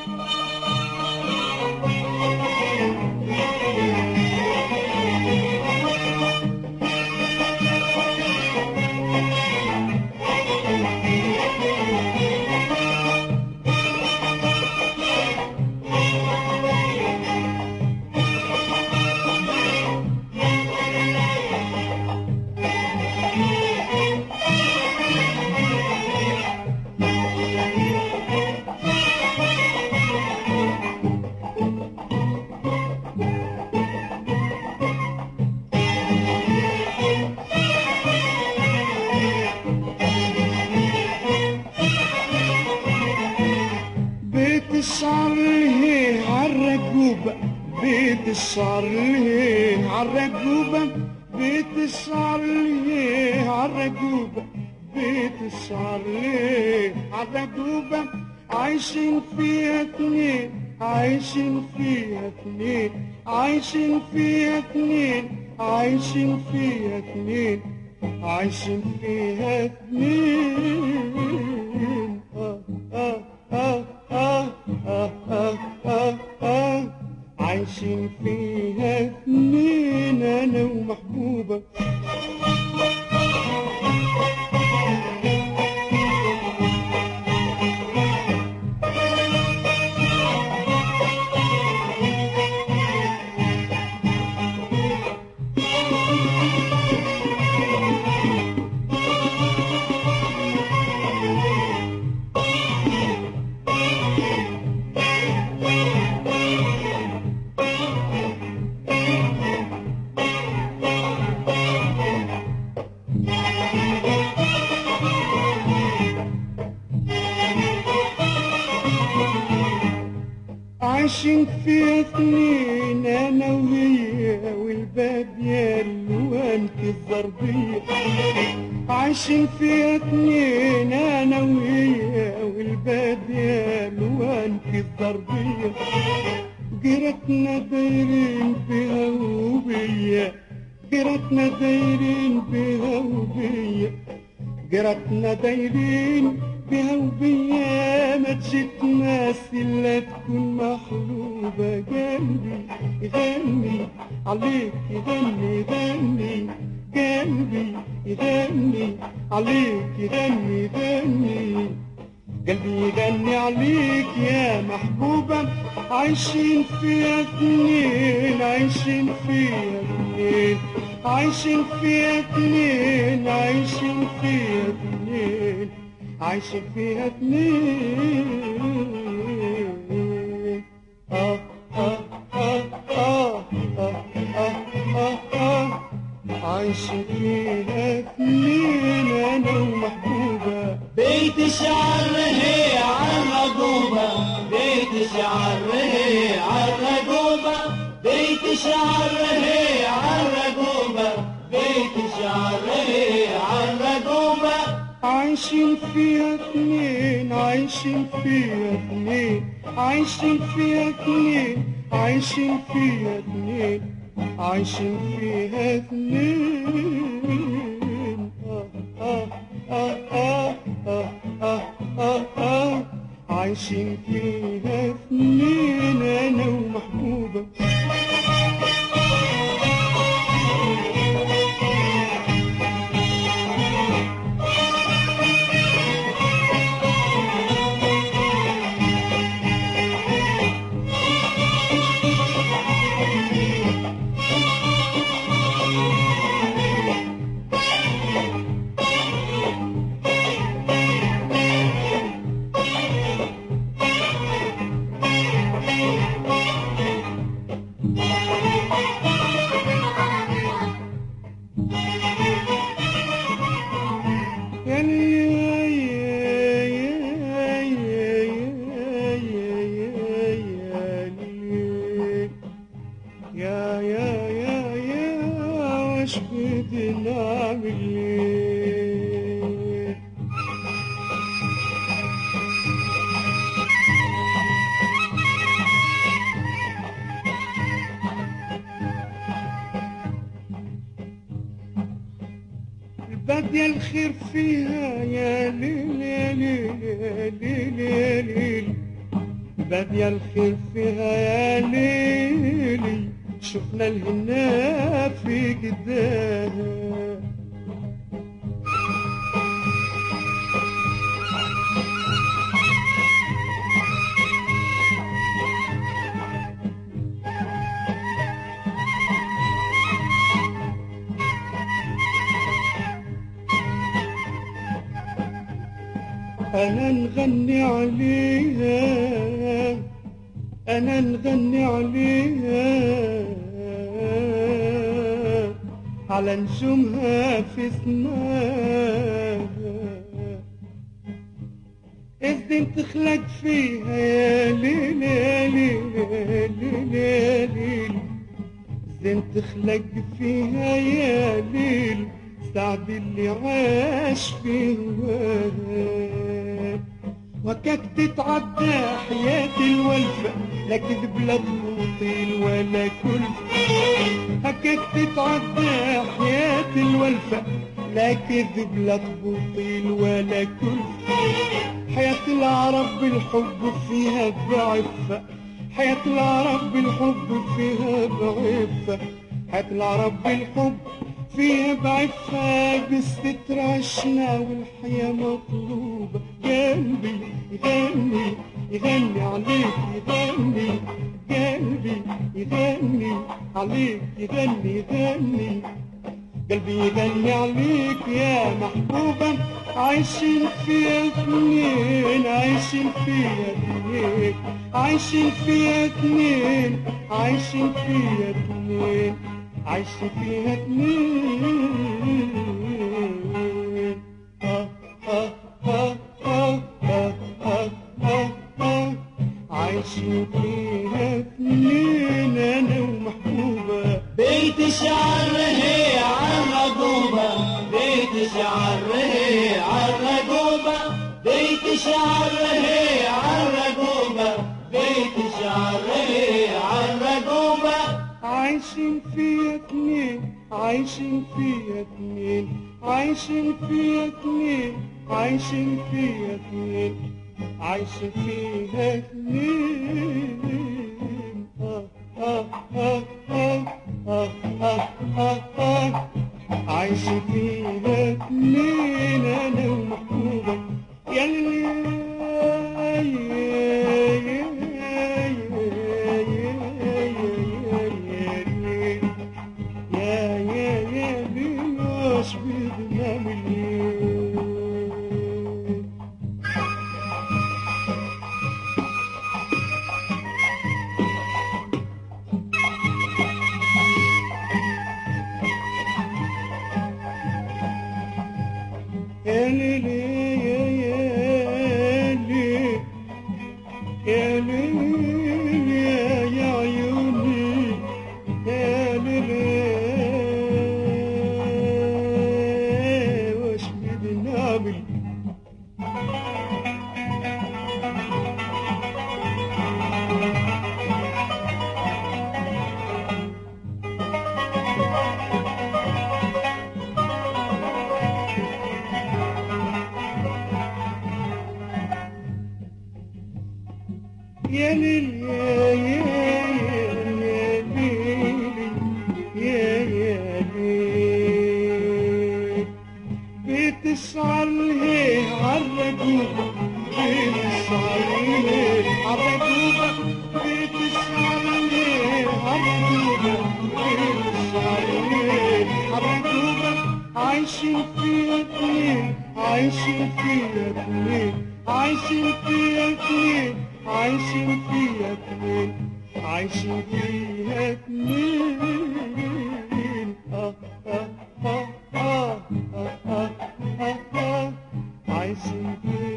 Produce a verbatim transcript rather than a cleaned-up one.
بيت الشعر ليه عالرجوبة، بيت الشعر ليه عالرجوبة، بيت الشعر ليه عالرجوبة، عايشين فيها اتنين، عايشين فيها اتنين، عايشين فيها اتنين، عايشين فيها اتنين، عايشين فيها اتنين. آه آه آه آه آه آه آه آه عايشين فيها اتنين انا ومحبوبة. عايشين فيها اتنين انا وهي والباب يا الوان الزربية، عايشين فيها اتنين انا وهي والباب يا الوان الزربية، جيرتنا دايرين بها وبيا، جيرتنا دايرين بها وبيا، جيرتنا دايرين بها وبيا، ما تجي تماثل لا تكون محلوبة. قلبي يغني عليك يغني يغني، قلبي يغني عليك يغني يغني، قلبي يغني عليك يا محبوبة. عايشين فيها اتنين، عايشين فيها اتنين، عايشين فيها اتنين، عايشين فيها اتنين، عايشين فيها اتنين. آه آه آه آه آه آه آه آه عايشين فيها اتنين أنا ومحبوبة. بيت الشعر هي عالرجوبة، بيت الشعر هي عالرجوبة، بيت الشعر هي عالرجوبة، بيت الشعر هي عالرجوبة. عايشين فيها اتنين، عايشين فيها اتنين، عايشين فيها اتنين، عايشين فيها اتنين، عايشين فيها اتنين. آه آه آه آه آه آه آه عايشين فيها اتنين أنا ومحبوبة. يا يا يا يا وش بدنا نعمل ليه؟ البادية الخير فيها يا ليل يا ليل يا ليل يا ليل، بادية الخير فيها يا ليلي، شفنا الهنا في جداها. أنا نغني عليها، أنا نغني عليها، على نجومها في سماها. الزين تخلق فيها يا ليل يا ليل يا ليل يا ليل، الزين تخلق فيها يا ليل، سعد اللي عاش في هواها. وكاك تتعدى حياة الولفة، لا كذب لا تبطيل ولا كلفة. هكاك تتعدى حياة الولفة، لا كذب لا تبطيل ولا كلفة. حياة العرب بالحب فيها بعفة، حياة العرب بالحب فيها بعفة، حياة العرب بالحب فيها بعفة. بالستر عشنا والحياة مطلوبة. قلبي يغني يغني عليك، يغني قلبي يغني عليك، يغني يغني قلبي يغني عليك يا محبوبة. عايشين فيها اتنين، عايشين فيها اتنين، عايشين فيها اتنين، عايشين فيها اتنين، عايشين فيها اتنين. آه آه آه آه آه آه آه آه عايشين فيها اتنين أنا ومحبوبة. بيت شعر هي عالرقوبة، بيت شعر هي عالرقوبة، بيت شعر هي عالرقوبة، بيت شعر هي عالرقوبة. عايشين فيها اتنين، عايشين فيها اتنين، عايشين فيها اتنين، عايشين فيها اتنين، عايشين فيها اتنين. آه آه آه آه آه آه آه آه عايشين فيها اتنين أنا ومحبوبة. يا ليل يا ليل يا ليل يا عيوني يا ليل واش بدي نعمل. يا ليل يا يا يا ليل يا يا ليل. بتشعر ليه عالرقوبة، بتشعر ليه عالرقوبة، بتشعر ليه عالرقوبة، بتشعر ليه عالرقوبة. عايشين فيها اتنين، عايشين فيها اتنين، عايشين فيها اتنين، عايشين فيها اتنين، عايشين فيها اتنين. آه آه آه آه آه آه آه عايشين فيها